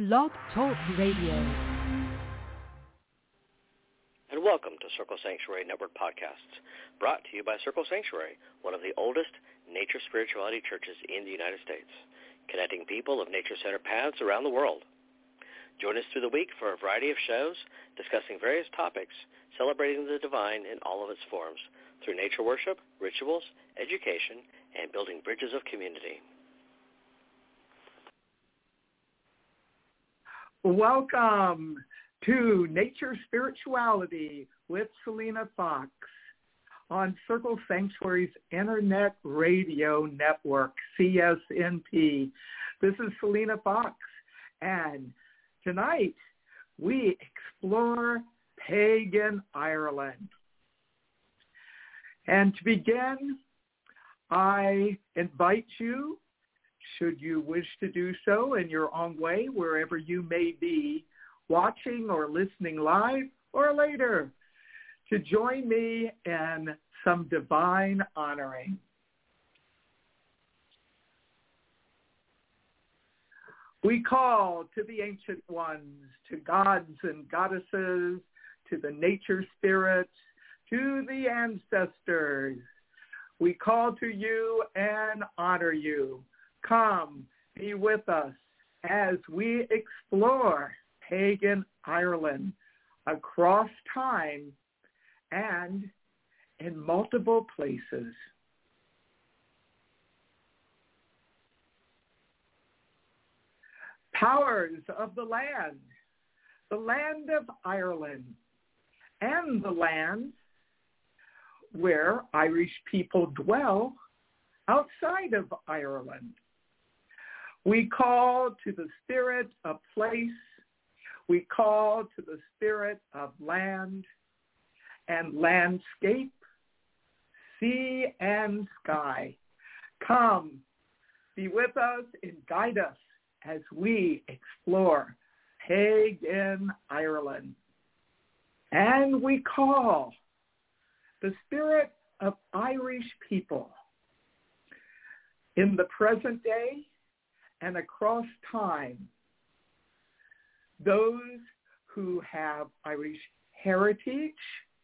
Blog Talk Radio. And welcome to Circle Sanctuary Network Podcasts, brought to you by Circle Sanctuary, one of the oldest nature spirituality churches in the United States, connecting people of nature-centered paths around the world. Join us through the week for a variety of shows discussing various topics, celebrating the divine in all of its forms, through nature worship, rituals, education, and building bridges of community. Welcome to Nature Spirituality with Selena Fox on Circle Sanctuary's Internet Radio Network, CSNP. This is Selena Fox, and tonight we explore pagan Ireland. And to begin, I invite you, should you wish to do so in your own way, wherever you may be, watching or listening live or later, to join me in some divine honoring. We call to the ancient ones, to gods and goddesses, to the nature spirits, to the ancestors. We call to you and honor you. Come, be with us as we explore pagan Ireland across time and in multiple places. Powers of the land of Ireland, and the land where Irish people dwell outside of Ireland. We call to the spirit of place. We call to the spirit of land and landscape, sea and sky. Come, be with us and guide us as we explore pagan Ireland. And we call the spirit of Irish people in the present day and across time, those who have Irish heritage,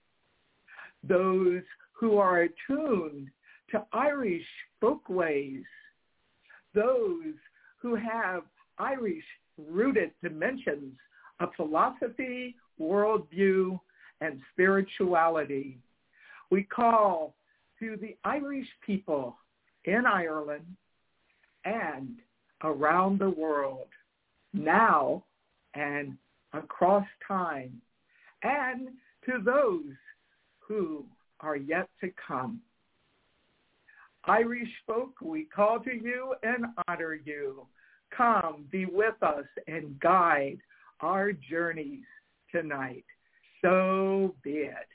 those who are attuned to Irish folkways, those who have Irish-rooted dimensions of philosophy, worldview, and spirituality. We call to the Irish people in Ireland and around the world, now and across time, and to those who are yet to come. Irish folk, we call to you and honor you. Come, be with us and guide our journeys tonight. So be it.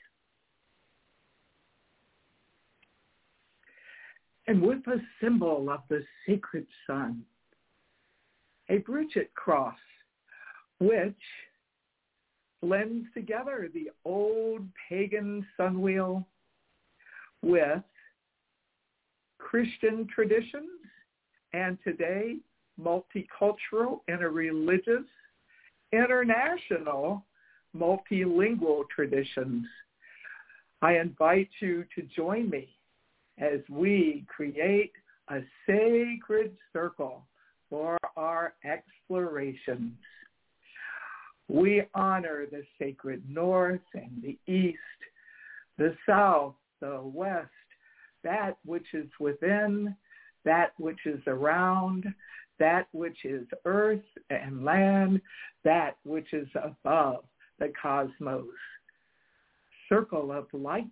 And with a symbol of the sacred sun, a Bridget cross, which blends together the old pagan sunwheel with Christian traditions and today multicultural, interreligious, international, multilingual traditions. I invite you to join me as we create a sacred circle for our explorations. We honor the sacred north and the east, the south, the west, that which is within, that which is around, that which is earth and land, that which is above the cosmos. Circle of light,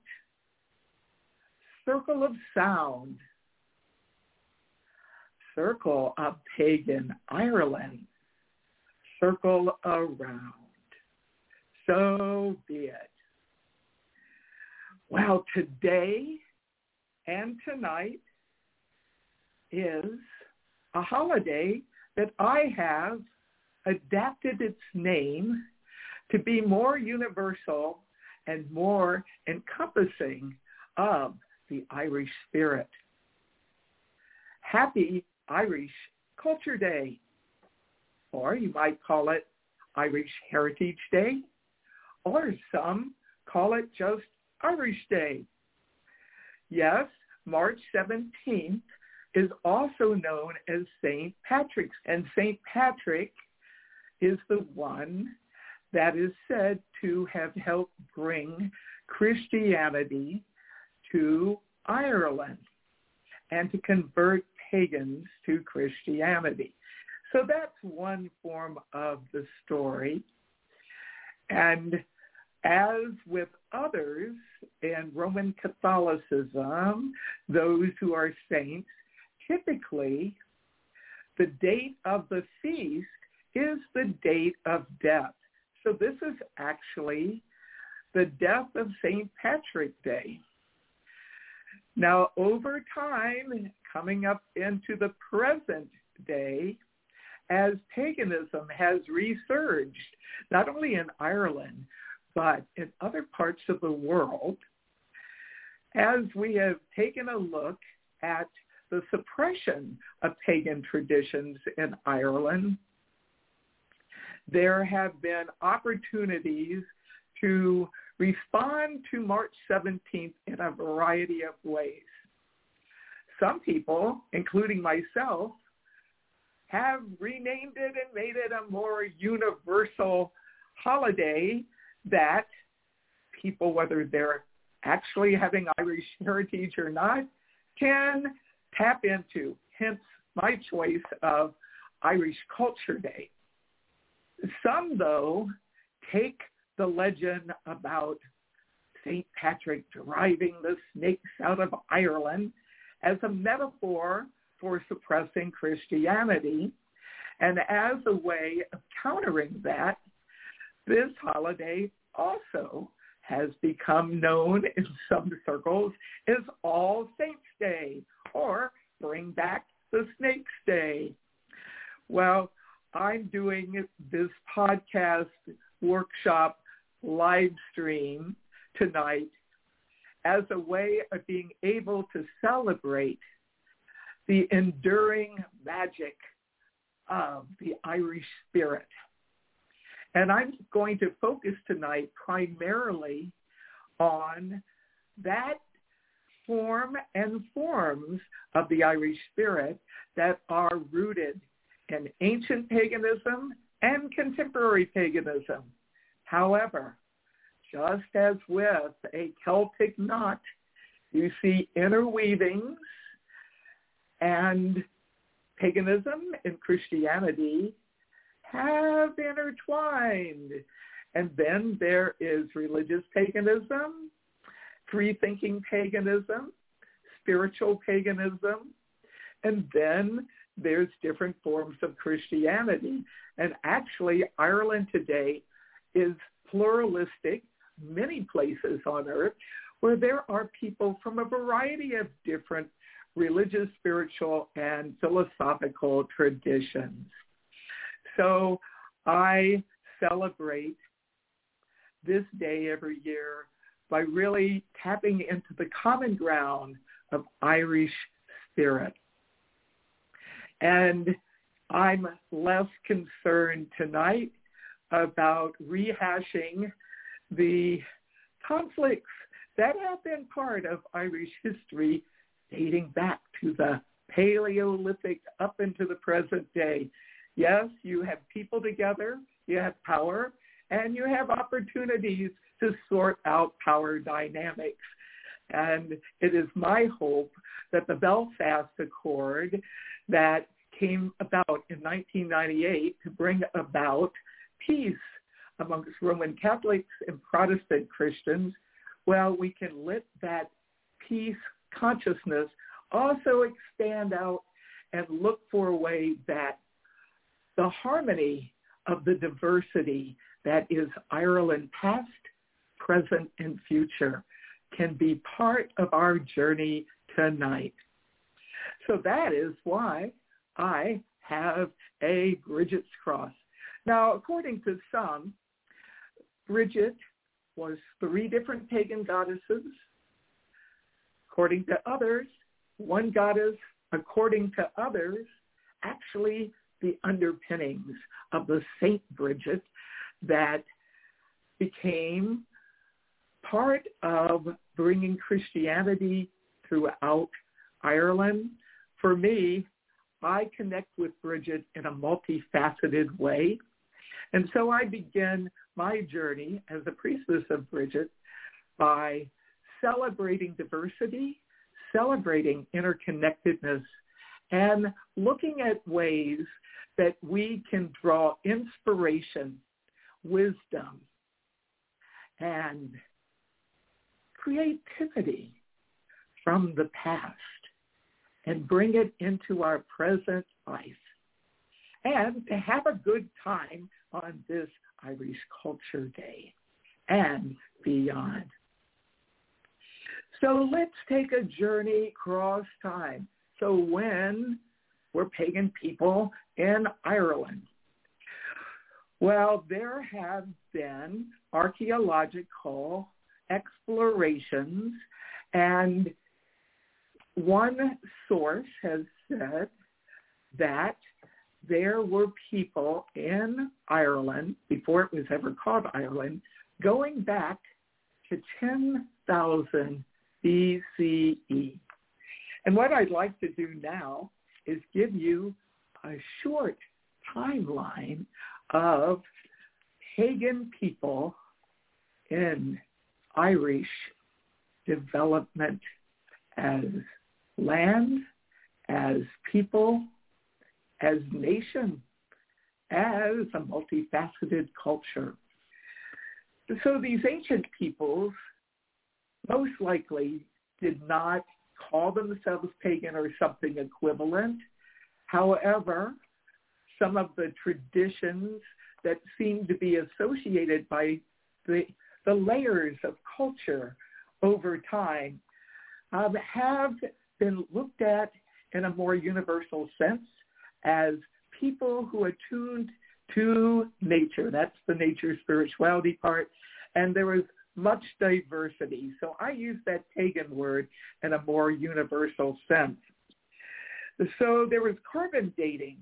circle of sound, circle of pagan Ireland, circle around. So be it. Well, today and tonight is a holiday that I have adapted its name to be more universal and more encompassing of the Irish spirit. Happy Irish Culture Day. or you might call it Irish Heritage Day, or some call it just Irish Day. Yes, March 17th is also known as St. Patrick's, and St. Patrick is the one that is said to have helped bring Christianity to Ireland and to convert pagans to Christianity. So that's one form of the story. And as with others in Roman Catholicism, those who are saints, typically the date of the feast is the date of death. So this is actually the death of St. Patrick's Day. Now, over time, coming up into the present day, as paganism has resurged, not only in Ireland, but in other parts of the world, as we have taken a look at the suppression of pagan traditions in Ireland, there have been opportunities to respond to March 17th in a variety of ways. Some people, including myself, have renamed it and made it a more universal holiday that people, whether they're actually having Irish heritage or not, can tap into, hence my choice of Irish Culture Day. Some, though, take the legend about St. Patrick driving the snakes out of Ireland as a metaphor for suppressing Christianity. And as a way of countering that, this holiday also has become known in some circles as All Saints Day, or Bring Back the Snakes Day. Well, I'm doing this podcast workshop live stream tonight as a way of being able to celebrate the enduring magic of the Irish spirit. And I'm going to focus tonight primarily on that form and forms of the Irish spirit that are rooted in ancient paganism and contemporary paganism. However, just as with a Celtic knot, you see interweavings, and paganism and Christianity have intertwined. And then there is religious paganism, free-thinking paganism, spiritual paganism, and then there's different forms of Christianity. And actually, Ireland today is pluralistic, many places on earth, where there are people from a variety of different religious, spiritual, and philosophical traditions. So I celebrate this day every year by really tapping into the common ground of Irish spirit. And I'm less concerned tonight about rehashing the conflicts that have been part of Irish history dating back to the Paleolithic up into the present day. Yes, you have people together, you have power, and you have opportunities to sort out power dynamics. And it is my hope that the Belfast Accord that came about in 1998 to bring about peace amongst Roman Catholics and Protestant Christians, well, we can let that peace consciousness also expand out and look for a way that the harmony of the diversity that is Ireland past, present, and future can be part of our journey tonight. So that is why I have a Bridget's cross. Now, according to some, Bridget was 3 different pagan goddesses. According to others, one goddess. According to others, actually the underpinnings of the Saint Bridget that became part of bringing Christianity throughout Ireland. For me, I connect with Bridget in a multifaceted way. And so I begin my journey as a priestess of Bridget by celebrating diversity, celebrating interconnectedness, and looking at ways that we can draw inspiration, wisdom, and creativity from the past and bring it into our present life, and to have a good time on this Irish Culture Day and beyond. So let's take a journey across time. So when were pagan people in Ireland? Well, there have been archaeological explorations, and one source has said that there were people in Ireland, before it was ever called Ireland, going back to 10,000 BCE. And what I'd like to do now is give you a short timeline of pagan people in Irish development as land, as people, as nation, as a multifaceted culture. So these ancient peoples most likely did not call themselves pagan or something equivalent. However, some of the traditions that seem to be associated by the layers of culture over time have been looked at in a more universal sense as people who attuned to nature. That's the nature spirituality part. And there was much diversity. So I use that pagan word in a more universal sense. So there was carbon dating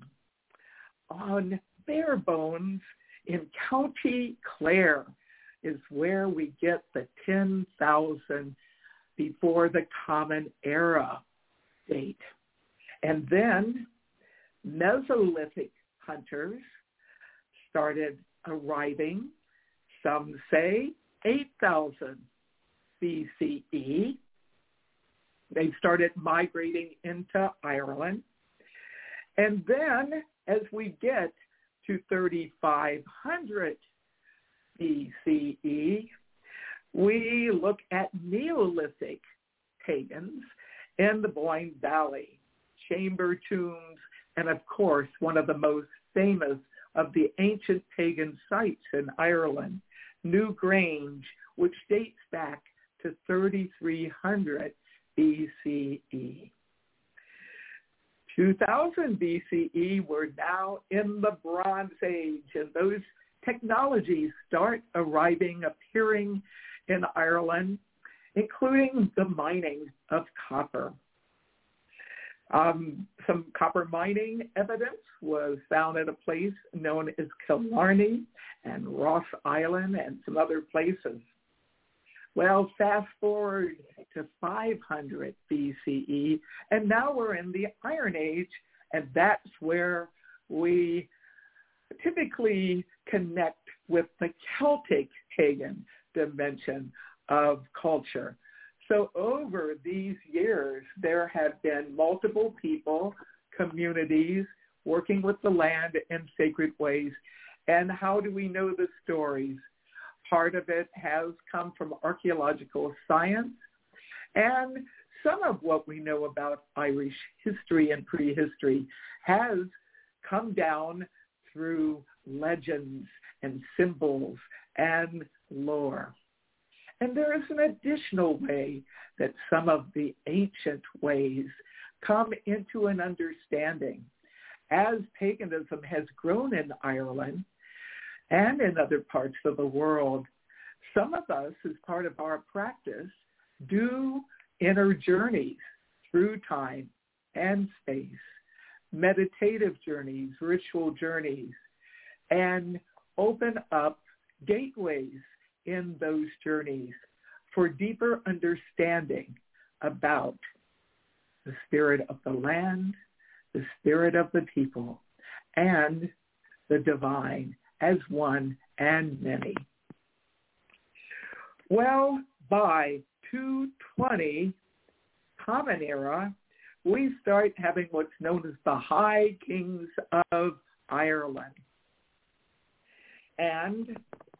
on bare bones in County Clare is where we get the 10,000 before the Common Era date. And then Mesolithic hunters started arriving, some say 8,000 BCE. They started migrating into Ireland. And then as we get to 3,500 BCE, we look at Neolithic pagans in the Boyne Valley, chamber tombs, and of course, one of the most famous of the ancient pagan sites in Ireland, Newgrange, which dates back to 3,300 BCE. 2000 BCE, we're now in the Bronze Age, and those technologies start arriving, appearing in Ireland, including the mining of copper. Some copper mining evidence was found at a place known as Killarney and Ross Island and some other places. Well, fast forward to 500 BCE, and now we're in the Iron Age, and that's where we typically connect with the Celtic pagan dimension of culture. So over these years, there have been multiple people, communities, working with the land in sacred ways. And how do we know the stories? Part of it has come from archaeological science, and some of what we know about Irish history and prehistory has come down through legends and symbols and lore. And there is an additional way that some of the ancient ways come into an understanding. As paganism has grown in Ireland and in other parts of the world, some of us, as part of our practice, do inner journeys through time and space, meditative journeys, ritual journeys, and open up gateways in those journeys for deeper understanding about the spirit of the land, the spirit of the people, and the divine as one and many. Well, by 220 Common Era, we start having what's known as the High Kings of Ireland. And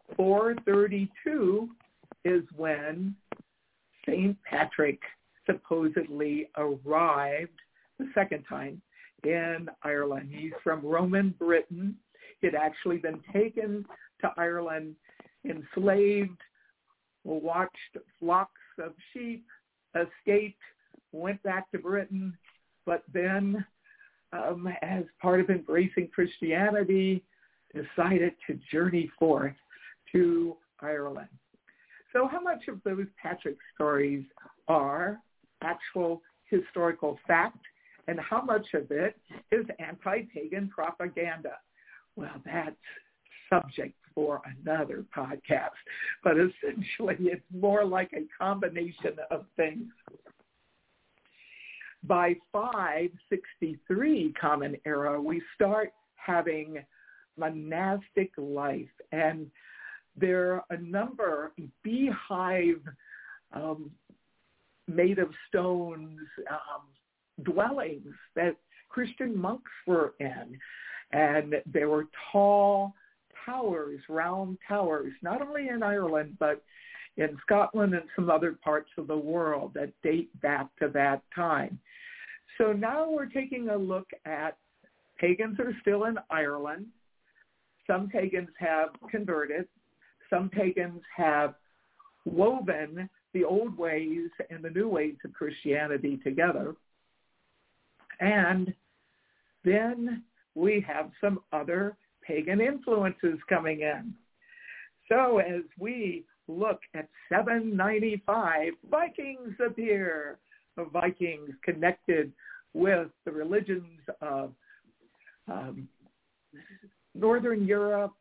432 is when St. Patrick supposedly arrived the second time in Ireland. He's from Roman Britain. He'd actually been taken to Ireland, enslaved, watched flocks of sheep, escaped, went back to Britain, but then as part of embracing Christianity, decided to journey forth to Ireland. So how much of those Patrick stories are actual historical fact, and how much of it is anti-pagan propaganda? Well, that's subject for another podcast, but essentially it's more like a combination of things. By 563 Common Era, we start having monastic life, and there are a number of beehive made of stones dwellings that Christian monks were in, and there were tall towers, round towers, not only in Ireland but in Scotland and some other parts of the world that date back to that time. So now we're taking a look at pagans are still in Ireland. Some pagans have converted. Some pagans have woven the old ways and the new ways of Christianity together. And then we have some other pagan influences coming in. So as we look at 795, Vikings appear. The Vikings connected with the religions of Northern Europe,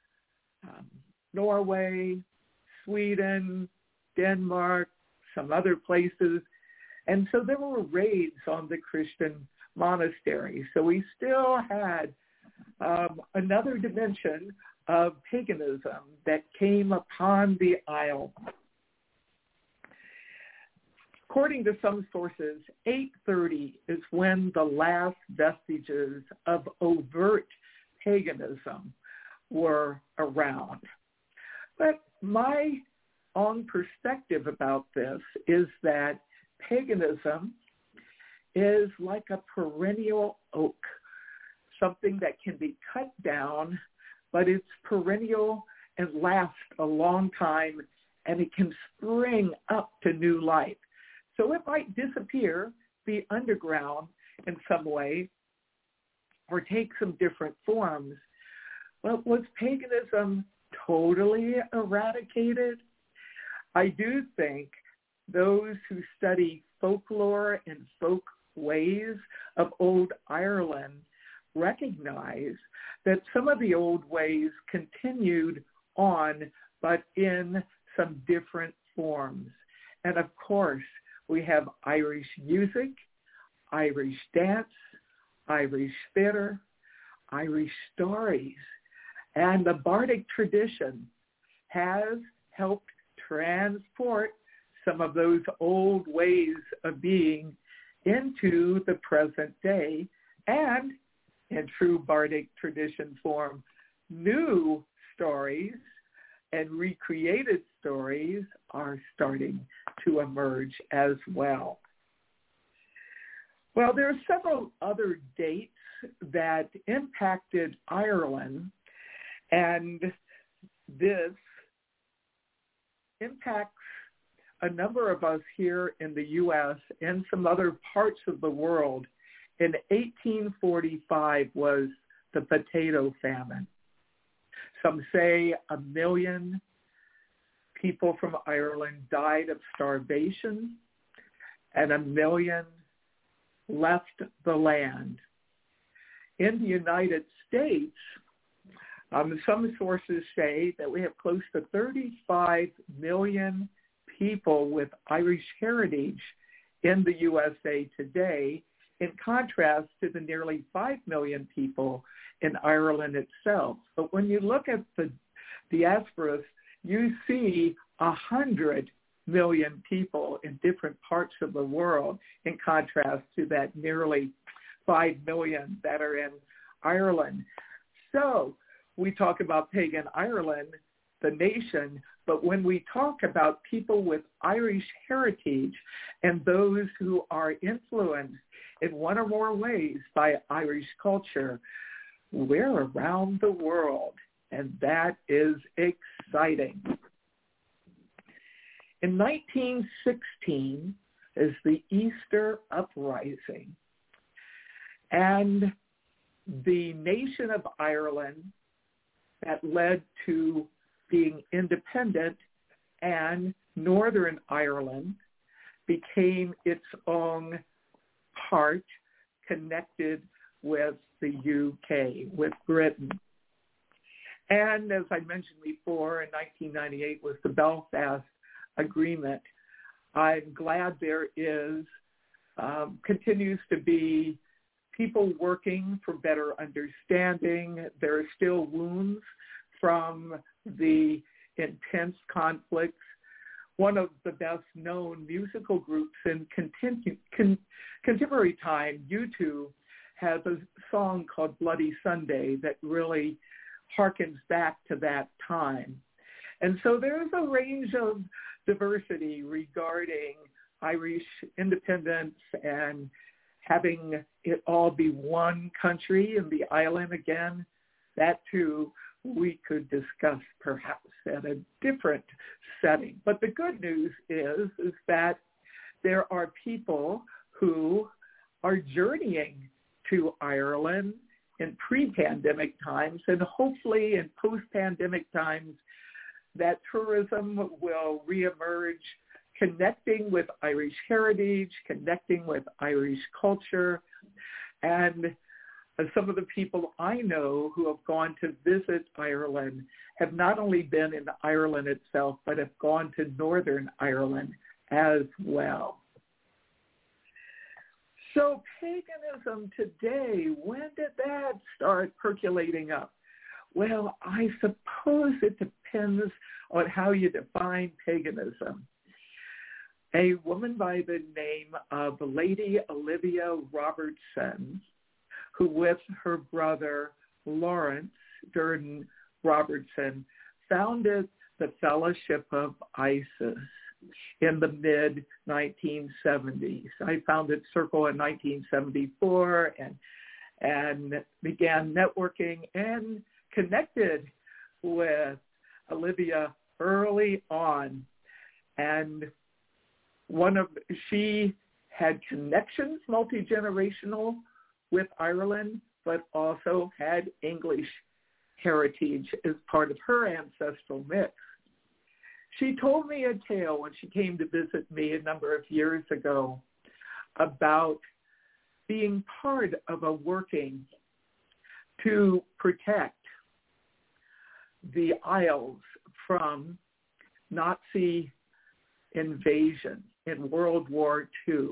Norway, Sweden, Denmark, some other places. And so there were raids on the Christian monasteries. So we still had another dimension of paganism that came upon the Isle. According to some sources, 830 is when the last vestiges of overt paganism were around. But my own perspective about this is that paganism is like a perennial oak, something that can be cut down, but it's perennial and lasts a long time, and it can spring up to new life. So it might disappear, be underground in some way, or take some different forms. But was paganism totally eradicated? I do think those who study folklore and folk ways of old Ireland recognize that some of the old ways continued on, but in some different forms. And of course, we have Irish music, Irish dance, Irish theater, Irish stories. And the Bardic tradition has helped transport some of those old ways of being into the present day, and in true Bardic tradition form, new stories and recreated stories are starting to emerge as well. Well, there are several other dates that impacted Ireland, and this impacts a number of us here in the U.S. and some other parts of the world. In 1845 was the potato famine. Some say 1 million people from Ireland died of starvation, and 1 million left the land. in the United States, some sources say that we have close to 35 million people with Irish heritage in the USA today, in contrast to the nearly 5 million people in Ireland itself. But when you look at the diasporas, you see 100 million people in different parts of the world, in contrast to that nearly 5 million that are in Ireland. So we talk about pagan Ireland, the nation, but when we talk about people with Irish heritage and those who are influenced in one or more ways by Irish culture, we're around the world, and that is exciting. In 1916 is the Easter Uprising, and the nation of Ireland that led to being independent, and Northern Ireland became its own part connected with the UK, with Britain. And as I mentioned before, in 1998 was the Belfast Agreement. I'm glad there is, continues to be people working for better understanding. There are still wounds from the intense conflicts. One of the best known musical groups in contemporary time, U2, has a song called Bloody Sunday that really harkens back to that time. And so there's a range of diversity regarding Irish independence and having it all be one country and the island again. That too we could discuss perhaps at a different setting. But the good news is that there are people who are journeying to Ireland in pre-pandemic times, and hopefully in post-pandemic times that tourism will reemerge, connecting with Irish heritage, connecting with Irish culture. And some of the people I know who have gone to visit Ireland have not only been in Ireland itself, but have gone to Northern Ireland as well. So paganism today, when did that start percolating up? Well, I suppose it depends on how you define paganism. A woman by the name of Lady Olivia Robertson, who with her brother Lawrence Durden Robertson founded the Fellowship of Isis in the mid-1970s. I founded Circle in 1974 and began networking and connected with Olivia early on. And she had connections, multi-generational, with Ireland, but also had English heritage as part of her ancestral mix. She told me a tale when she came to visit me a number of years ago about being part of a working to protect the Isles from Nazi invasion in World War II.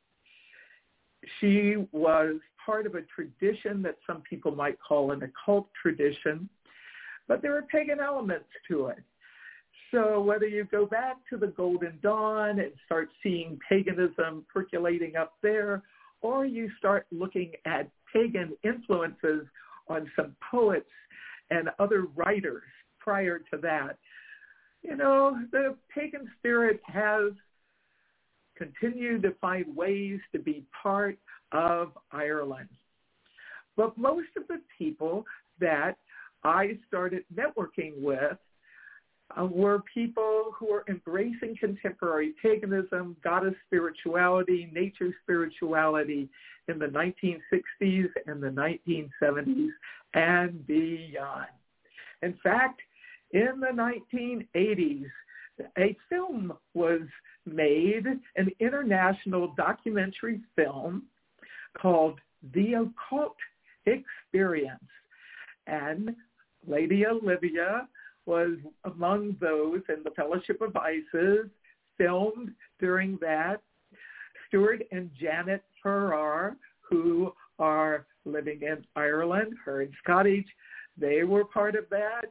She was part of a tradition that some people might call an occult tradition, but there are pagan elements to it. So whether you go back to the Golden Dawn and start seeing paganism percolating up there, or you start looking at pagan influences on some poets and other writers prior to that, the pagan spirit has continued to find ways to be part of Ireland. But most of the people that I started networking with were people who were embracing contemporary paganism, goddess spirituality, nature spirituality in the 1960s and the 1970s and beyond. In fact, in the 1980s, a film was made, an international documentary film called The Occult experience. And Lady Olivia was among those in the Fellowship of Isis, filmed during that. Stuart and Janet Farrar, who are living in Ireland, her and Scottish, they were part of that.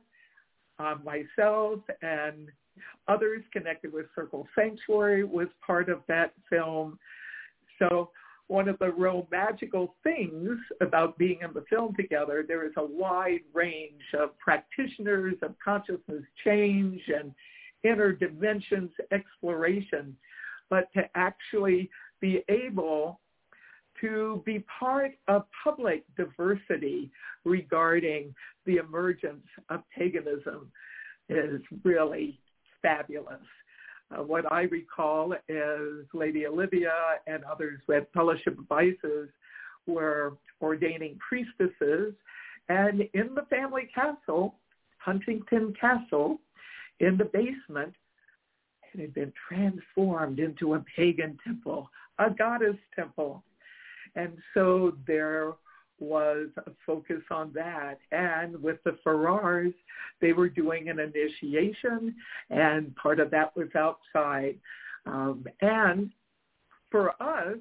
Myself and others connected with Circle Sanctuary was part of that film. So one of the real magical things about being in the film together, there is a wide range of practitioners of consciousness change and inner dimensions exploration, but to actually be able to be part of public diversity regarding the emergence of paganism is really fabulous. What I recall is Lady Olivia and others with Fellowship of Isis were ordaining priestesses, and in the family castle, Huntington Castle, in the basement, it had been transformed into a pagan temple, a goddess temple. And so there was a focus on that. And with the Farrars, they were doing an initiation, and part of that was outside. And for us,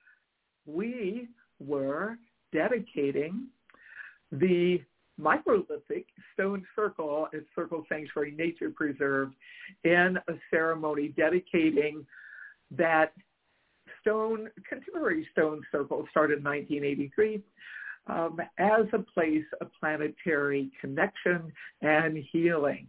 we were dedicating the microlithic stone circle at Circle Sanctuary Nature Preserve in a ceremony dedicating that contemporary stone circle, started in 1983, as a place of planetary connection and healing.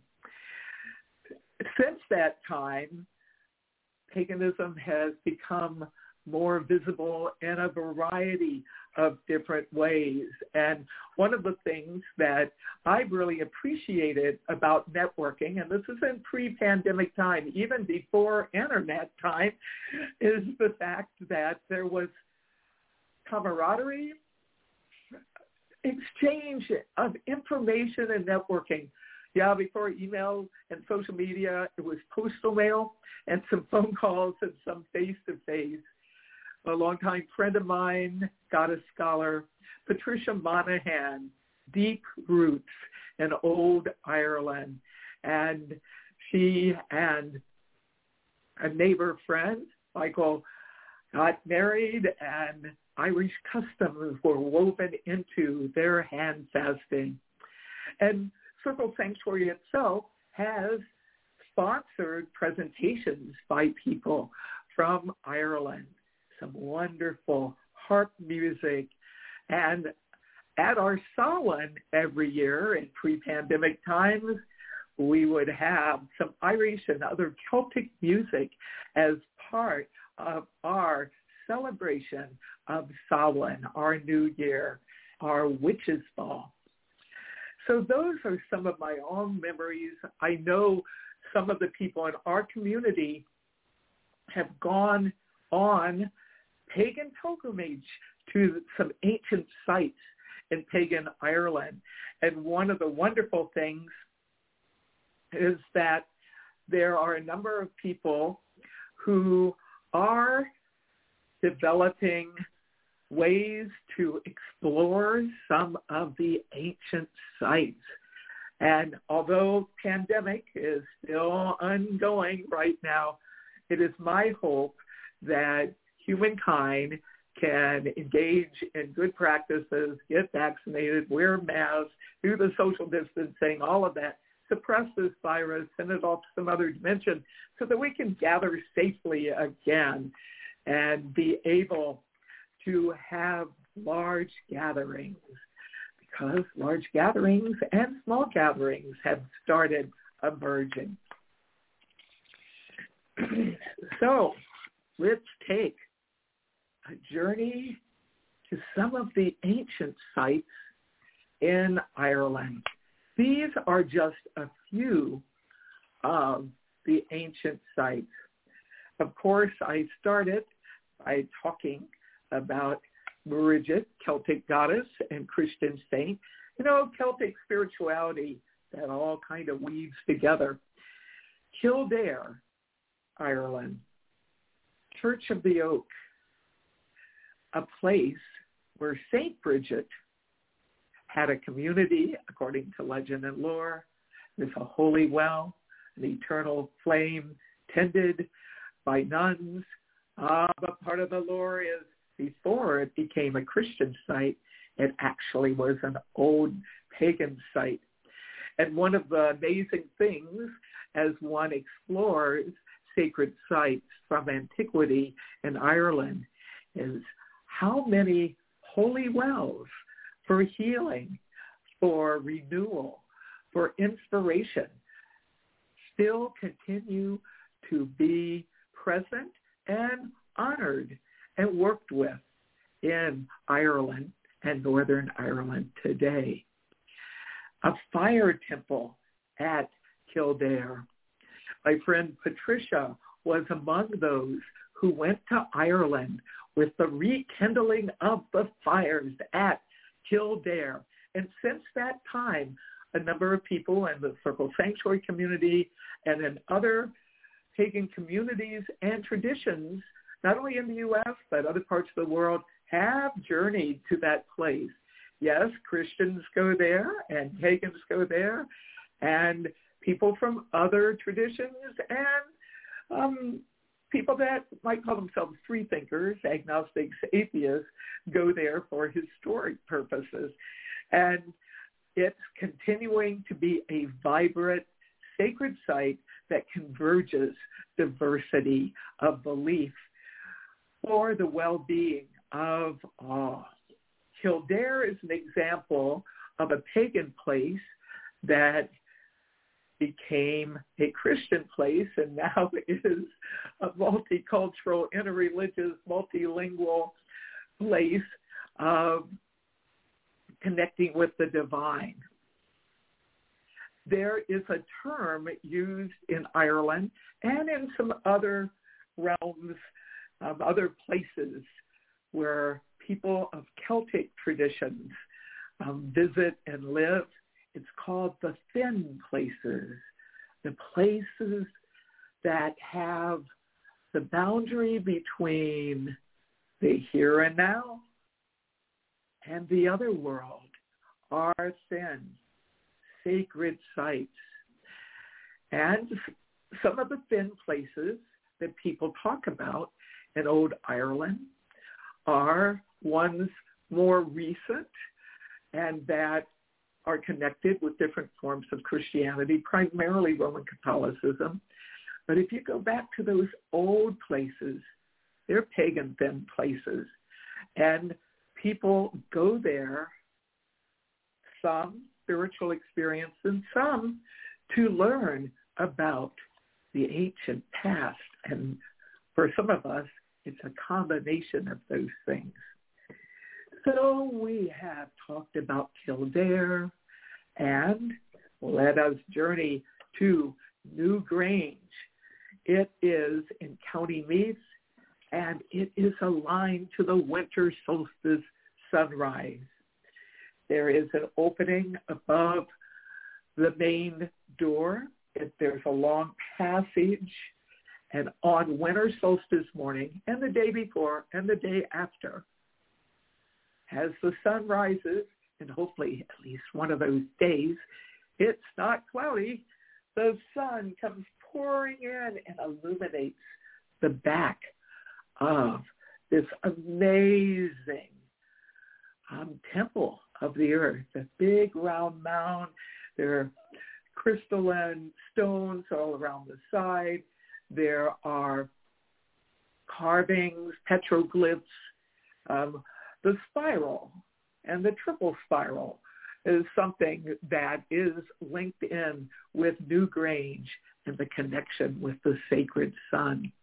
Since that time, paganism has become more visible in a variety of different ways. And one of the things that I've really appreciated about networking, and this is in pre-pandemic time, even before internet time, is the fact that there was camaraderie, exchange of information and networking. Yeah, before email and social media, it was postal mail and some phone calls and some face-to-face. A longtime friend of mine, goddess scholar, Patricia Monahan, deep roots in old Ireland. And she and a neighbor friend, Michael, got married, and Irish customs were woven into their hand fasting. And Circle Sanctuary itself has sponsored presentations by people from Ireland, some wonderful harp music. And at our Samhain every year in pre-pandemic times, we would have some Irish and other Celtic music as part of our celebration of Samhain, our new year, our witches' ball. So those are some of my own memories. I know some of the people in our community have gone on pagan pilgrimage to some ancient sites in pagan Ireland. And one of the wonderful things is that there are a number of people who are developing ways to explore some of the ancient sites. And although pandemic is still ongoing right now, it is my hope that humankind can engage in good practices, get vaccinated, wear masks, do the social distancing, all of that, suppress this virus, send it off to some other dimension so that we can gather safely again and be able to have large gatherings, because large gatherings and small gatherings have started emerging. So let's take a journey to some of the ancient sites in Ireland. These are just a few of the ancient sites. Of course, I started by talking about Bridget, Celtic goddess and Christian saint. You know, Celtic spirituality, that all kind of weaves together. Kildare, Ireland, Church of the Oak, a place where Saint Bridget had a community, according to legend and lore. There's a holy well, an eternal flame tended by nuns. But part of the lore is before it became a Christian site, it actually was an old pagan site. And one of the amazing things as one explores sacred sites from antiquity in Ireland is how many holy wells for healing, for renewal, for inspiration still continue to be present and honored and worked with in Ireland and Northern Ireland today. A fire temple at Kildare. My friend Patricia was among those who went to Ireland with the rekindling of the fires at Kildare. And since that time, a number of people in the Circle Sanctuary community and in other pagan communities and traditions, not only in the U.S., but other parts of the world, have journeyed to that place. Yes, Christians go there and pagans go there, and people from other traditions and people that might call themselves free thinkers, agnostics, atheists, go there for historic purposes. And it's continuing to be a vibrant, sacred site that converges diversity of belief for the well-being of all. Kildare is an example of a pagan place that became a Christian place and now is a multicultural, interreligious, multilingual place of connecting with the divine. There is a term used in Ireland and in some other realms, other places where people of Celtic traditions visit and live. It's called the thin places, the places that have the boundary between the here and now and the other world are thin, sacred sites. And some of the thin places that people talk about in Old Ireland are ones more recent and that are connected with different forms of Christianity, primarily Roman Catholicism. But if you go back to those old places, they're pagan thin places. And people go there, some spiritual experience and some to learn about the ancient past. And for some of us, it's a combination of those things. So we have talked about Kildare, and let us journey to Newgrange. It is in County Meath, and it is aligned to the winter solstice sunrise. There is an opening above the main door. There's a long passage, and on winter solstice morning and the day before and the day after, as the sun rises, and hopefully at least one of those days, it's not cloudy, the sun comes pouring in and illuminates the back of this amazing temple of the earth, a big round mound. There are crystalline stones all around the side. There are carvings, petroglyphs. The spiral and the triple spiral is something that is linked in with Newgrange and the connection with the sacred sun.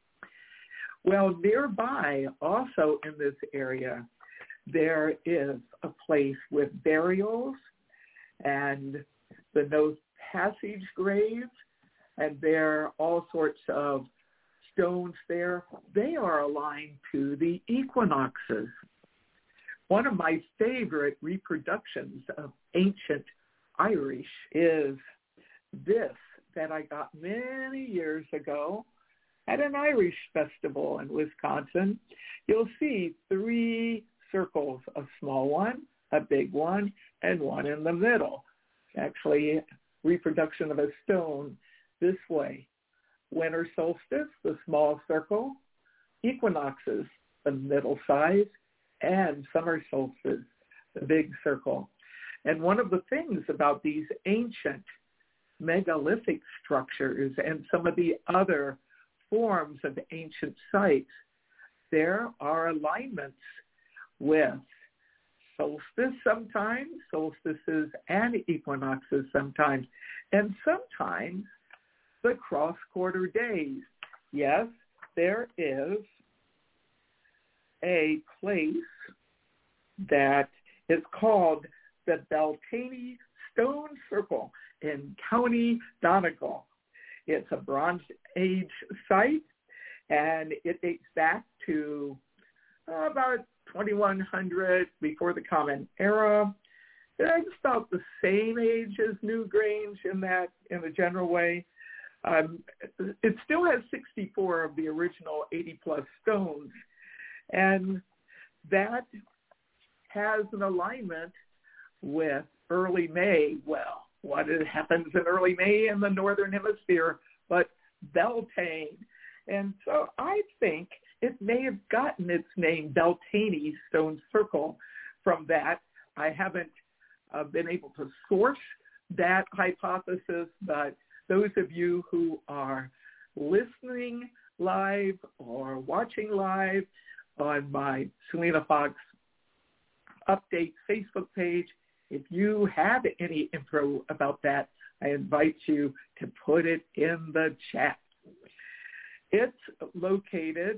Well, nearby, also in this area, there is a place with burials and the no passage grave, and there are all sorts of stones there. They are aligned to the equinoxes. One of my favorite reproductions of ancient Irish is this that I got many years ago at an Irish festival in Wisconsin. You'll see 3 circles, a small one, a big one, and one in the middle. Actually, reproduction of a stone this way. Winter solstice, the small circle. Equinoxes, the middle size. And summer solstice, the big circle. And one of the things about these ancient megalithic structures and some of the other forms of ancient sites, there are alignments with solstice sometimes, solstices and equinoxes sometimes, and sometimes the cross-quarter days. Yes, there is a place that is called the Beltane Stone Circle in County Donegal. It's a Bronze Age site, and it dates back to about 2100 before the Common Era. It's about the same age as Newgrange in a general way. It still has 64 of the original 80-plus stones, and that has an alignment with early May. Well, what happens in early May in the Northern Hemisphere, but Beltane. And so I think it may have gotten its name, Beltane Stone Circle, from that. I haven't been able to source that hypothesis, but those of you who are listening live or watching live on my Selena Fox Update Facebook page, if you have any info about that, I invite you to put it in the chat. It's located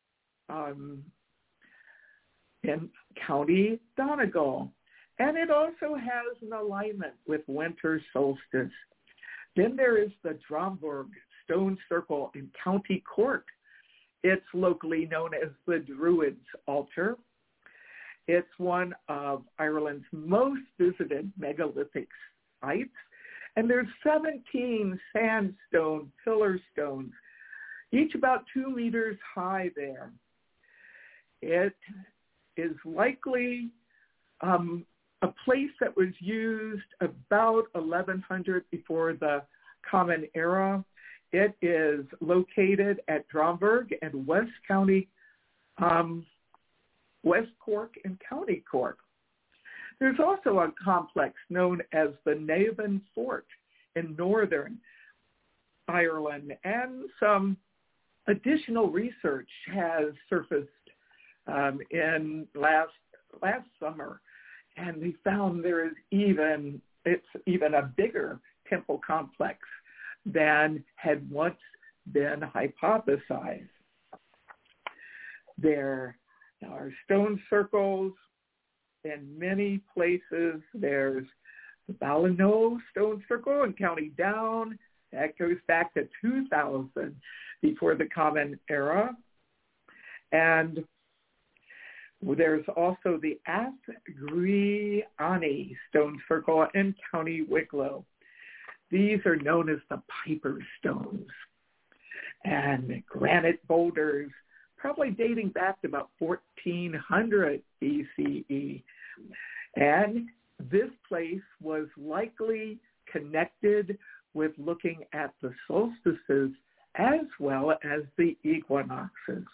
in County Donegal, and it also has an alignment with winter solstice. Then there is the Dromburg Stone Circle in County Cork. It's locally known as the Druids Altar. It's one of Ireland's most visited megalithic sites, and there's 17 sandstone pillar stones, each about 2 meters high there. It is likely a place that was used about 1100 before the Common Era. It is located at Dromburg and West County, West Cork and County Cork. There's also a complex known as the Navan Fort in Northern Ireland, and some additional research has surfaced in last summer, and they found it's even a bigger temple complex than had once been hypothesized. There are stone circles in many places. There's the Ballino Stone Circle in County Down. That goes back to 2000 before the Common Era. And there's also the Athgriani Stone Circle in County Wicklow. These are known as the Piper Stones, and granite boulders, probably dating back to about 1400 BCE. And this place was likely connected with looking at the solstices as well as the equinoxes.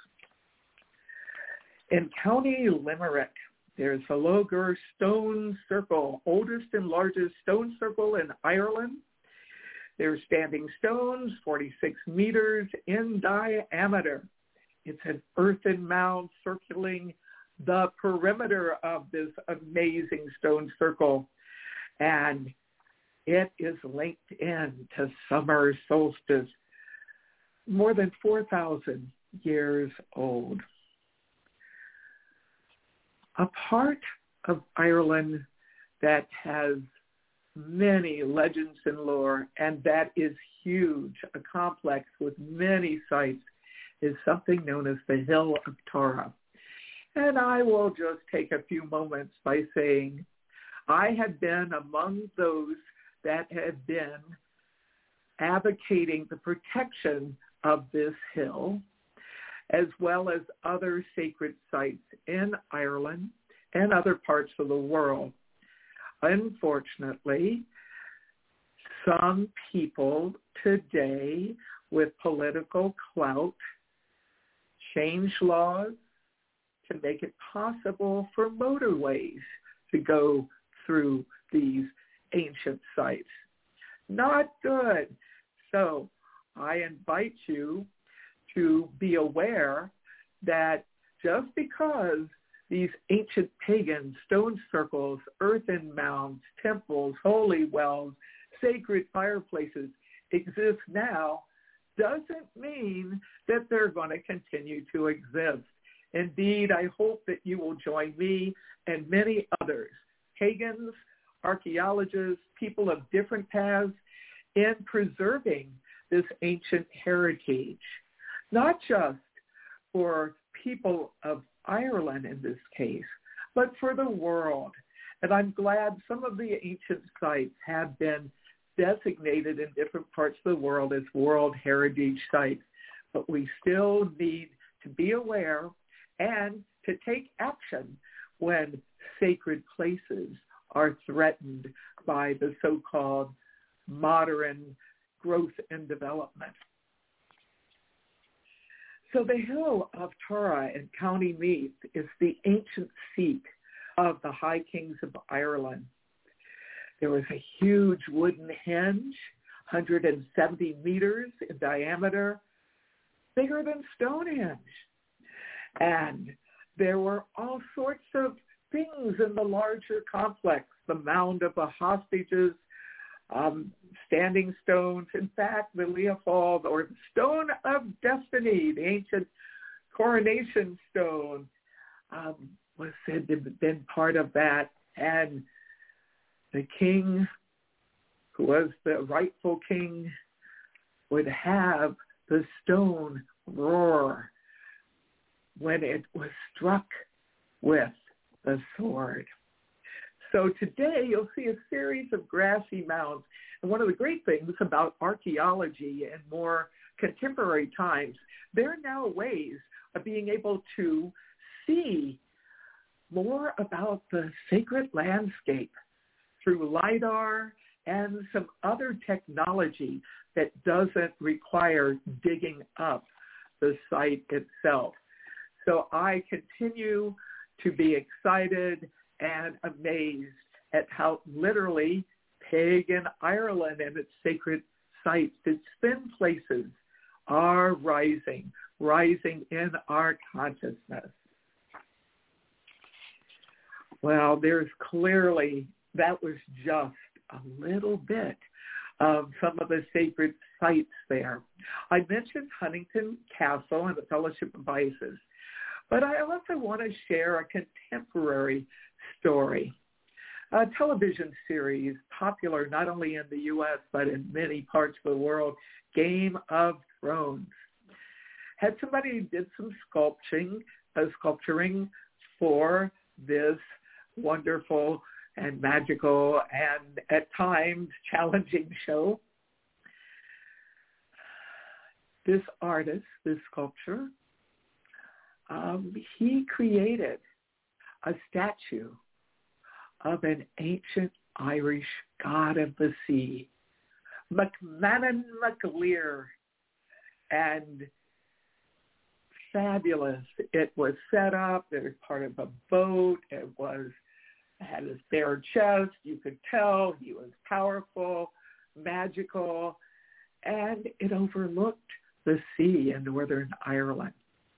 In County Limerick, there's the Logur Stone Circle, oldest and largest stone circle in Ireland. They're standing stones, 46 meters in diameter. It's an earthen mound circling the perimeter of this amazing stone circle, and it is linked in to summer solstice, more than 4,000 years old. A part of Ireland that has many legends and lore, and that is huge, a complex with many sites, is something known as the Hill of Tara. And I will just take a few moments by saying I had been among those that had been advocating the protection of this hill, as well as other sacred sites in Ireland, and other parts of the world. Unfortunately, some people today with political clout change laws to make it possible for motorways to go through these ancient sites. Not good. So I invite you to be aware that just because these ancient pagan stone circles, earthen mounds, temples, holy wells, sacred fireplaces exist now doesn't mean that they're going to continue to exist. Indeed, I hope that you will join me and many others, pagans, archaeologists, people of different paths, in preserving this ancient heritage, not just for people of Ireland in this case, but for the world. And I'm glad some of the ancient sites have been designated in different parts of the world as World Heritage Sites, but we still need to be aware and to take action when sacred places are threatened by the so-called modern growth and development. So the hill of Tara in County Meath is the ancient seat of the High Kings of Ireland. There was a huge wooden hinge, 170 meters in diameter, bigger than Stonehenge. And there were all sorts of things in the larger complex, the mound of the hostages, standing stones. In fact, the Leopold, or the Stone of Destiny, the ancient coronation stone, was said to have been part of that. And the king, who was the rightful king, would have the stone roar when it was struck with the sword. So today you'll see a series of grassy mounds. And one of the great things about archaeology in more contemporary times, there are now ways of being able to see more about the sacred landscape through LiDAR and some other technology that doesn't require digging up the site itself. So I continue to be excited and amazed at how literally pagan Ireland and its sacred sites, its thin places, are rising in our consciousness. Well, there's clearly, that was just a little bit of some of the sacred sites there. I mentioned Huntington Castle and the Fellowship of Vices, but I also want to share a contemporary story, a television series popular not only in the U.S. but in many parts of the world, Game of Thrones. Had somebody who did some sculpturing for this wonderful and magical and at times challenging show. This artist, this sculptor, he created a statue of an ancient Irish god of the sea, McMahon MacLear, and fabulous. It was set up. It was part of a boat. It had his bare chest. You could tell he was powerful, magical, and it overlooked the sea in Northern Ireland.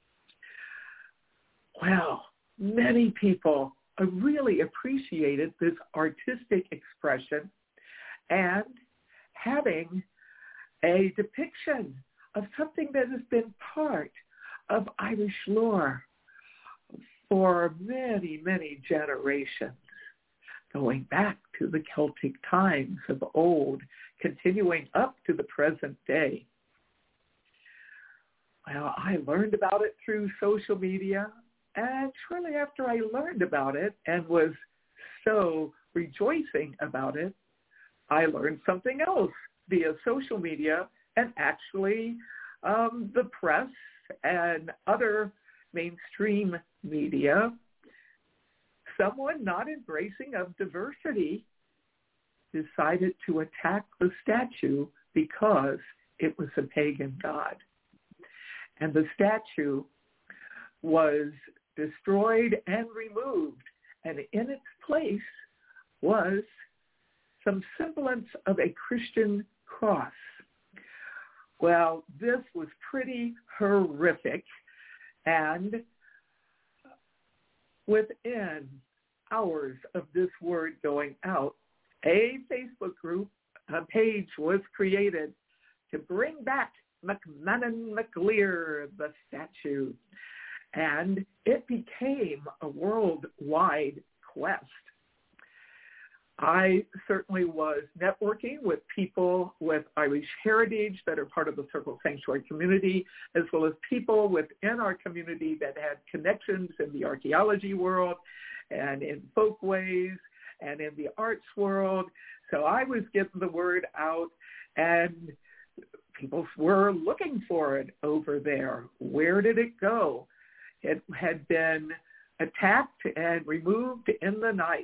Well, many people really appreciated this artistic expression and having a depiction of something that has been part of Irish lore for many, many generations, going back to the Celtic times of old, continuing up to the present day. Well, I learned about it through social media, and shortly after I learned about it and was so rejoicing about it, I learned something else via social media and actually the press and other mainstream media someone not embracing of diversity decided to attack the statue because it was a pagan god. And the statue was destroyed and removed, and in its place was some semblance of a Christian cross. Well, this was pretty horrific, and within hours of this word going out, a Facebook group, a page was created to bring back McMahon McLear, the statue, and it became a worldwide quest. I certainly was networking with people with Irish heritage that are part of the Circle Sanctuary community, as well as people within our community that had connections in the archaeology world and in folkways and in the arts world. So I was getting the word out, and people were looking for it over there. Where did it go? It had been attacked and removed in the night.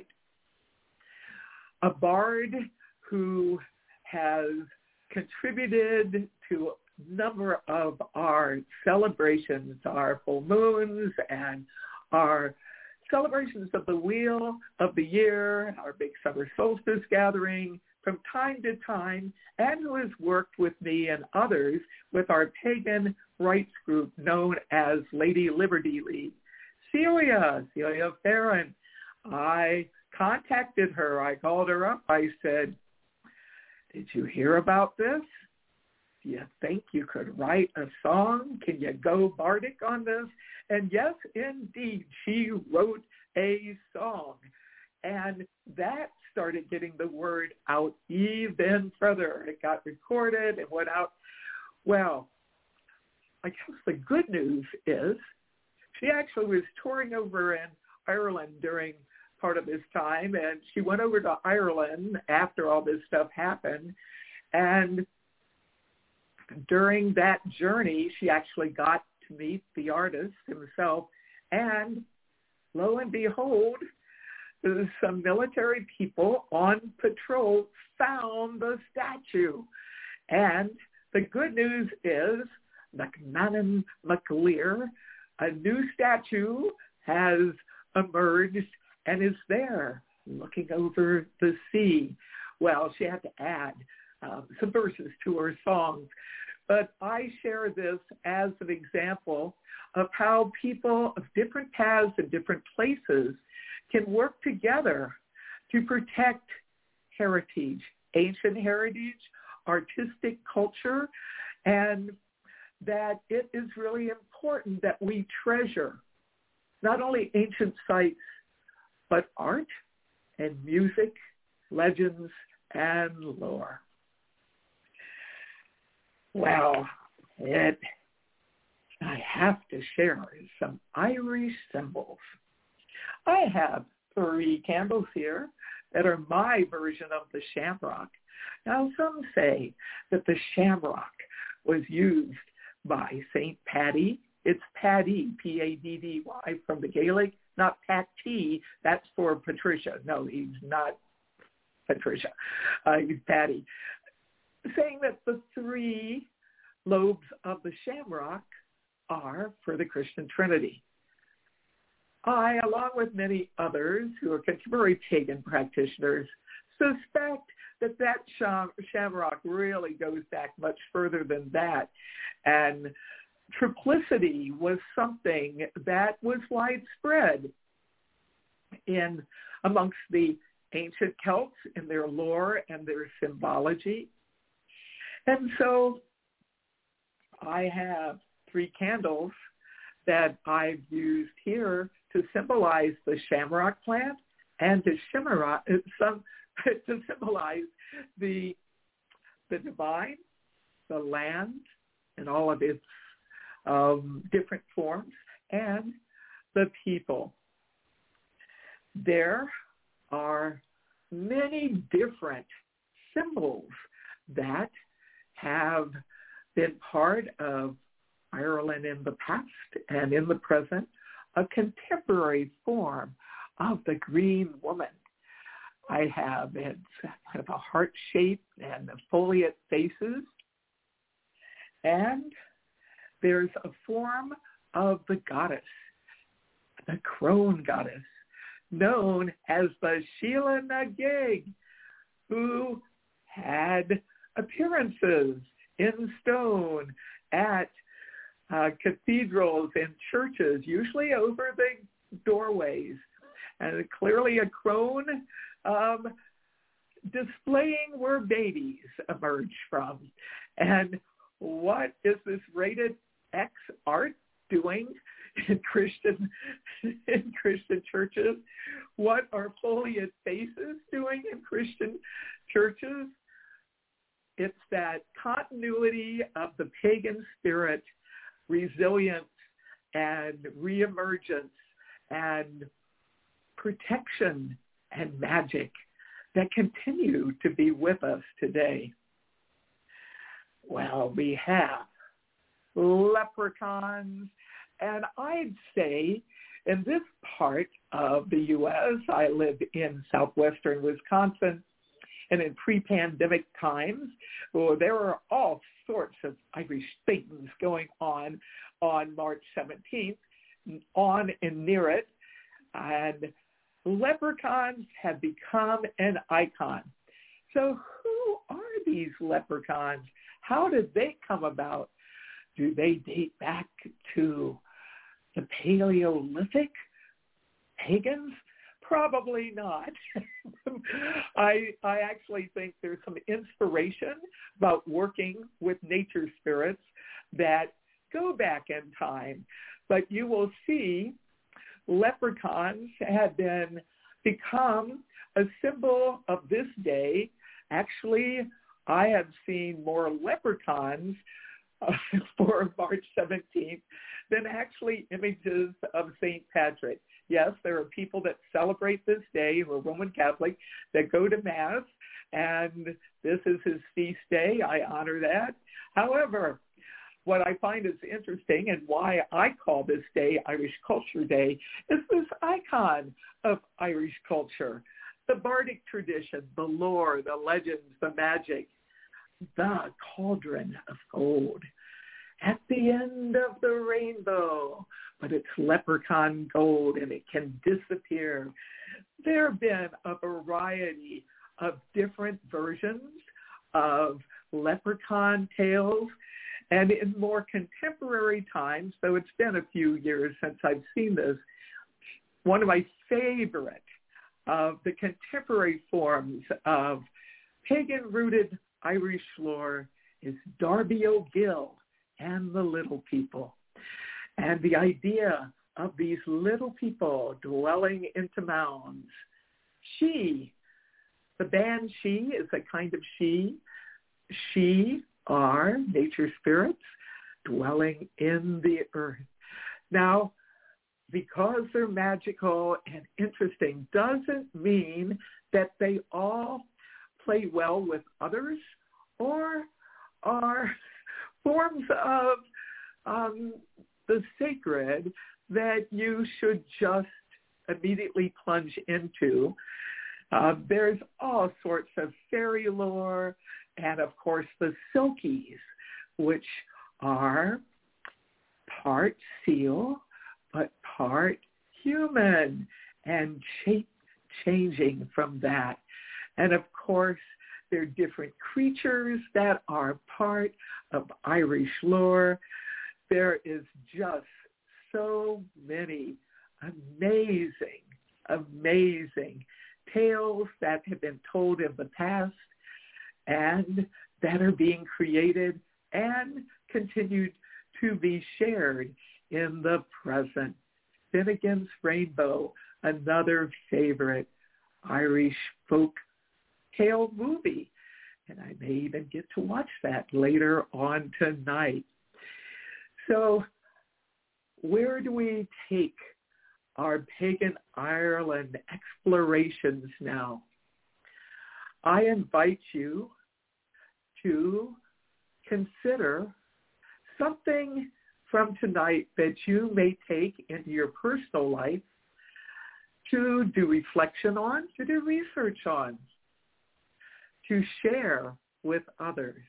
A bard who has contributed to a number of our celebrations, our full moons and our celebrations of the wheel of the year, our big summer solstice gathering from time to time, and who has worked with me and others with our pagan rights group known as Lady Liberty League. Celia Farron, I contacted her. I called her up. I said, did you hear about this? Do you think you could write a song? Can you go bardic on this? And yes, indeed, she wrote a song. And that started getting the word out even further. It got recorded and went out. Well, I guess the good news is she actually was touring over in Ireland during part of this time, and she went over to Ireland after all this stuff happened, and during that journey she actually got to meet the artist himself, and lo and behold, some military people on patrol found the statue. And the good news is McMahon McLear, a new statue has emerged and is there looking over the sea. Well, she had to add some verses to her songs. But I share this as an example of how people of different paths and different places can work together to protect heritage, ancient heritage, artistic culture, and that it is really important that we treasure not only ancient sites, but art and music, legends, and lore. Well, I have to share some Irish symbols. I have 3 candles here that are my version of the shamrock. Now, some say that the shamrock was used by St. Paddy. It's Paddy, P-A-D-D-Y, from the Gaelic, not Patty. That's for Patricia. No, he's not Patricia. He's Paddy. Saying that the 3 lobes of the shamrock are for the Christian Trinity. I, along with many others who are contemporary pagan practitioners, suspect that shamrock really goes back much further than that. And triplicity was something that was widespread amongst the ancient Celts in their lore and their symbology. And so I have 3 candles that I've used here to symbolize the shamrock plant and to symbolize the divine, the land, and all of its different forms, and the people. There are many different symbols that have been part of Ireland in the past and in the present, a contemporary form of the green woman. I have it's kind of a heart shape and the foliate faces. And there's a form of the goddess, the crone goddess, known as the Sheila na gig, who had appearances in stone at cathedrals and churches, usually over the doorways. And clearly a crone displaying where babies emerge from. And what is this rated X art doing in Christian churches? What are foliate faces doing in Christian churches? It's that continuity of the pagan spirit, resilience and reemergence and protection and magic that continue to be with us today. Well, we have leprechauns, and I'd say in this part of the U.S., I live in southwestern Wisconsin, and in pre-pandemic times, there were all sorts of Irish things going on March 17th, on and near it, and leprechauns have become an icon. So who are these leprechauns? How did they come about? Do they date back to the Paleolithic pagans? Probably not. I actually think there's some inspiration about working with nature spirits that go back in time. But you will see leprechauns have become a symbol of this day. Actually, I have seen more leprechauns for March 17th than actually images of St. Patrick. Yes, there are people that celebrate this day who are Roman Catholic that go to Mass, and this is his feast day. I honor that. However, what I find is interesting and why I call this day Irish Culture Day is this icon of Irish culture, the bardic tradition, the lore, the legends, the magic, the cauldron of gold. At the end of the rainbow, but it's leprechaun gold and it can disappear. There have been a variety of different versions of leprechaun tales. And in more contemporary times, though it's been a few years since I've seen this, one of my favorite of the contemporary forms of pagan-rooted Irish lore is Darby O'Gill and the Little People. And the idea of these little people dwelling into mounds. She, the banshee is a kind of she. She are nature spirits dwelling in the earth. Now, because they're magical and interesting doesn't mean that they all play well with others or are forms of the sacred that you should just immediately plunge into. There's all sorts of fairy lore and, of course, the Silkies, which are part seal but part human and shape-changing from that. And, of course, there are different creatures that are part of Irish lore. There is just so many amazing tales that have been told in the past and that are being created and continued to be shared in the present. Finnegan's Rainbow, another favorite Irish folk tale movie. And I may even get to watch that later on tonight. So where do we take our pagan Ireland explorations now? I invite you to consider something from tonight that you may take into your personal life to do reflection on, to do research on, to share with others.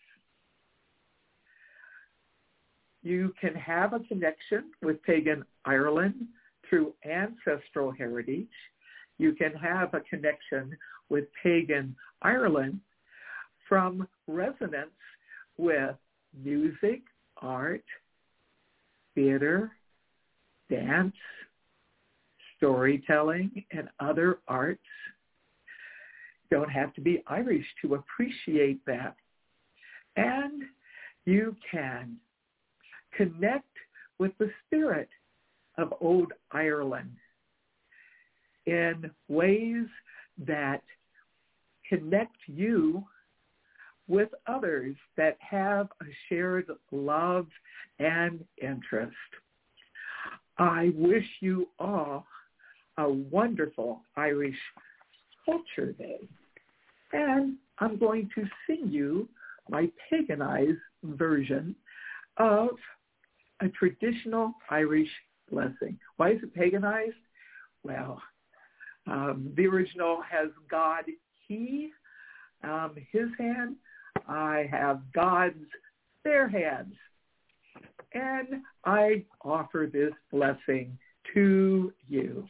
You can have a connection with pagan Ireland through ancestral heritage. You can have a connection with pagan Ireland from resonance with music, art, theater, dance, storytelling, and other arts. You don't have to be Irish to appreciate that. And you can connect with the spirit of old Ireland in ways that connect you with others that have a shared love and interest. I wish you all a wonderful Irish Culture Day. And I'm going to sing you my paganized version of a traditional Irish blessing. Why is it paganized? Well, the original has God, he, his hand. I have God's, their hands. And I offer this blessing to you.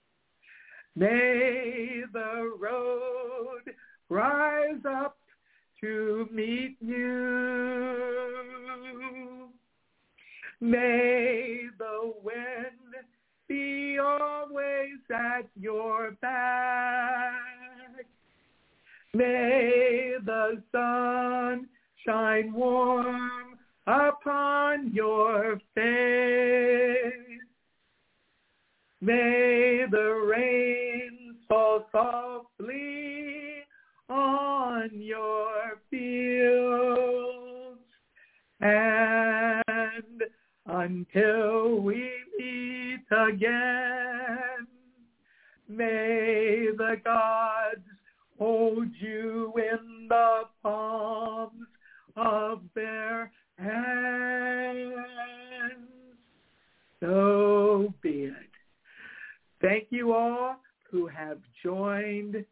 May the road rise up to meet you. May the wind be always at your back. May the sun shine warm upon your face. May the rain fall softly on your fields. And until we meet again, may the gods hold you in the palms of their hands. So be it. Thank you all who have joined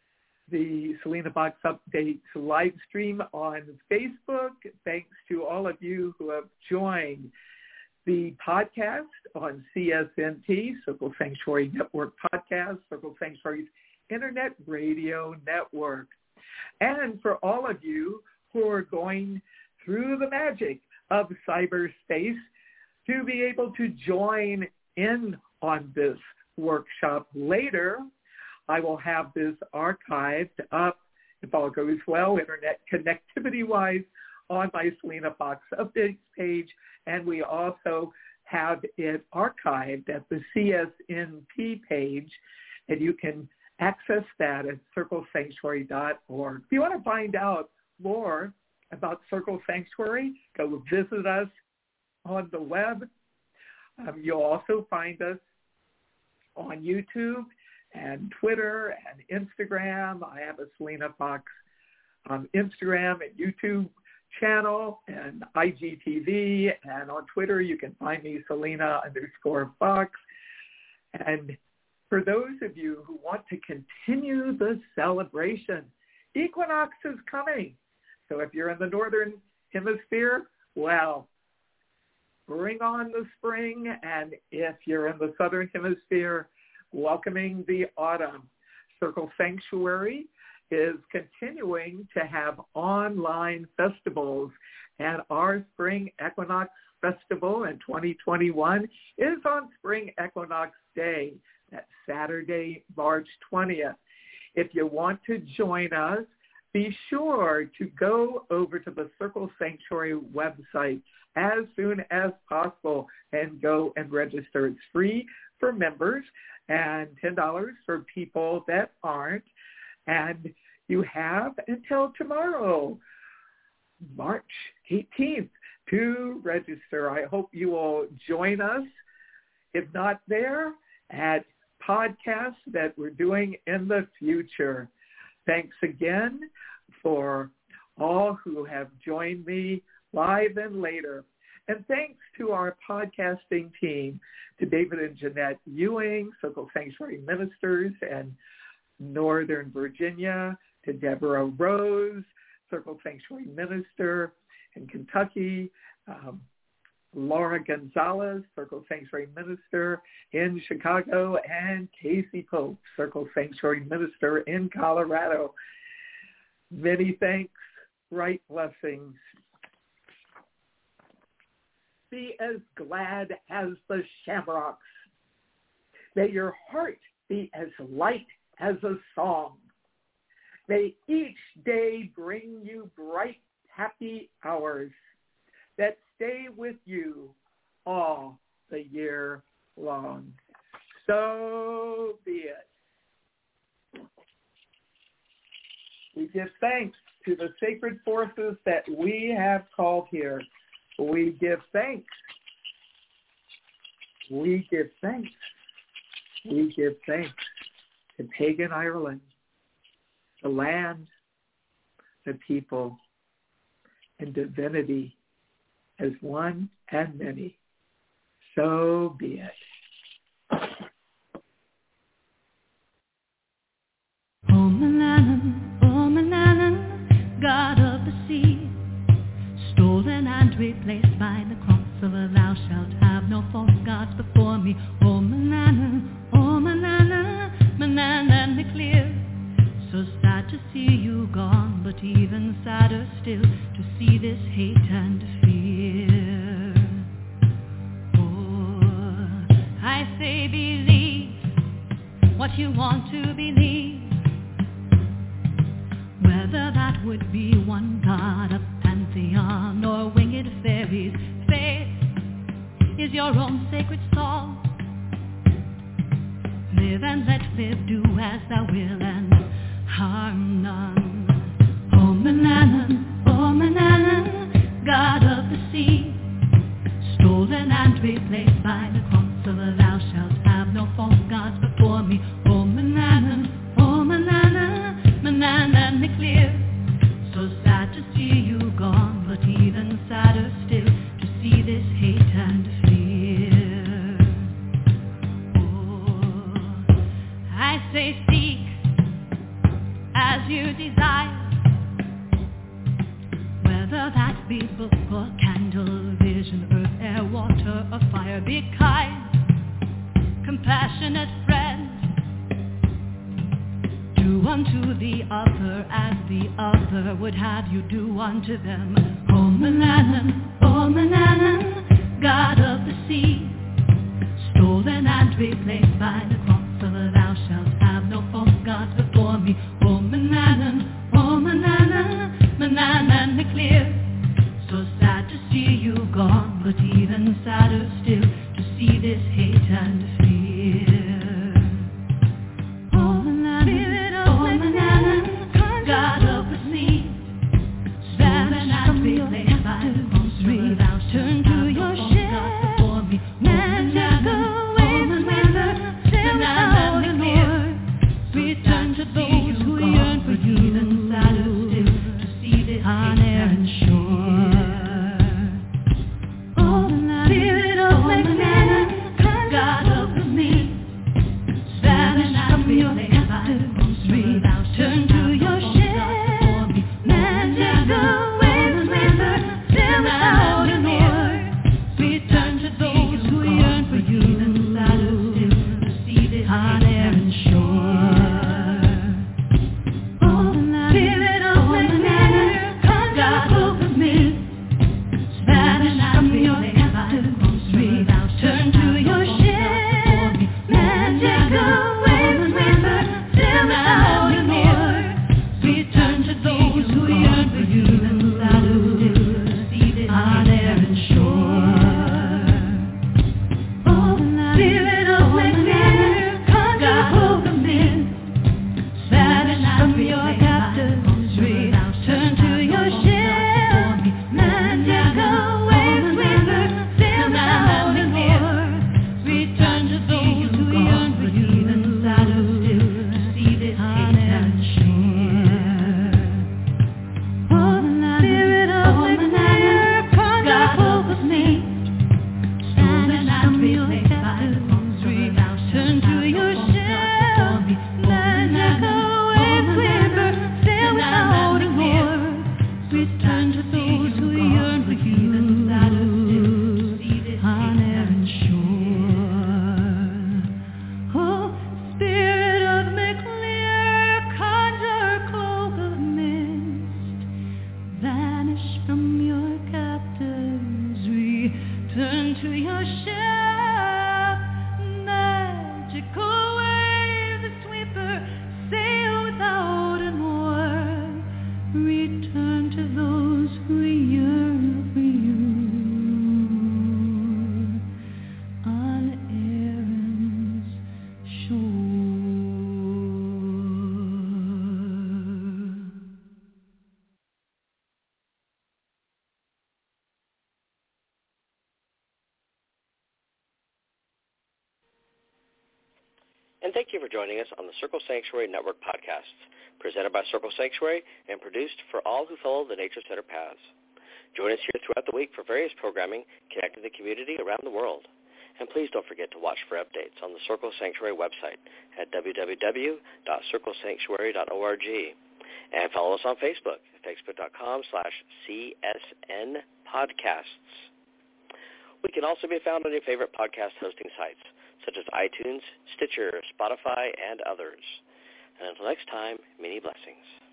the Selena Box Updates live stream on Facebook. Thanks to all of you who have joined the podcast on CSNT, Circle Sanctuary Network Podcast, Circle Sanctuary's Internet Radio Network. And for all of you who are going through the magic of cyberspace to be able to join in on this workshop later, I will have this archived up, if all goes well, internet connectivity-wise, on my Selena Box Updates page, and we also have it archived at the CSNP page, and you can access that at circlesanctuary.org. If you want to find out more about Circle Sanctuary, go visit us on the web. You'll also find us on YouTube and Twitter and Instagram. I have a Selena Fox Instagram and YouTube channel and IGTV, and on Twitter you can find me Selena_Fox. And for those of you who want to continue the celebration, equinox is coming. So if you're in the northern hemisphere, well, bring on the spring, and if you're in the southern hemisphere, welcoming the autumn. Circle Sanctuary is continuing to have online festivals, and our Spring Equinox Festival in 2021 is on Spring Equinox Day, that's Saturday, March 20th. If you want to join us, be sure to go over to the Circle Sanctuary website as soon as possible and go and register. It's free for members and $10 for people that aren't. And you have until tomorrow, March 18th, to register. I hope you will join us, if not there, at podcasts that we're doing in the future. Thanks again for all who have joined me live and later. And thanks to our podcasting team, to David and Jeanette Ewing, Circle Sanctuary Ministers in Northern Virginia, to Deborah Rose, Circle Sanctuary Minister in Kentucky, Laura Gonzalez, Circle Sanctuary Minister in Chicago, and Casey Pope, Circle Sanctuary Minister in Colorado. Many thanks, right blessings. Be as glad as the shamrocks. May your heart be as light as a song. May each day bring you bright, happy hours that stay with you all the year long. So be it. We give thanks to the sacred forces that we have called here. We give thanks. We give thanks. We give thanks to pagan Ireland, the land, the people, and divinity as one and many. So be it. Oh, Manannan, God of the sea, stolen and replaced by the cross of a thou shalt have no false gods before me. Oh, Manannan, Manannan the clear. So sad to see you gone, but even sadder still to see this hate and fear. Oh, I say believe what you want to believe, whether that would be one god, a pantheon, or winged fairies. Faith is your own sacred song. Live and let live, do as thou will, and harm none. Oh, Manannan, God of the sea, stolen and replaced by the cross of a thou shalt have no false gods before me. Oh, Manannan, Manannan the clear. So sad to see you gone, but even sadder still to see this hate and fear. Oh, I say seek as you desire, whether that be book or candle, vision, earth, air, water, or fire. Be kind, compassionate friend. Do unto the other as the other would have you do unto them. Oh, Manannan, God of the sea, stolen and replaced by the cross of a thou shalt have no false gods before me. Oh, Manannan, Manannan the clear. So sad to see you gone, but even sadder still to see this hate and fear. Oh, Manannan, God of the sea, stolen and replaced by the cross of a thou shalt have no false gods before me. And thank you for joining us on the Circle Sanctuary Network podcasts, presented by Circle Sanctuary and produced for all who follow the Nature Center paths. Join us here throughout the week for various programming connecting the community around the world. And please don't forget to watch for updates on the Circle Sanctuary website at www.circlesanctuary.org. And follow us on Facebook at facebook.com/CSN podcasts. We can also be found on your favorite podcast hosting sites, such as iTunes, Stitcher, Spotify, and others. And until next time, many blessings.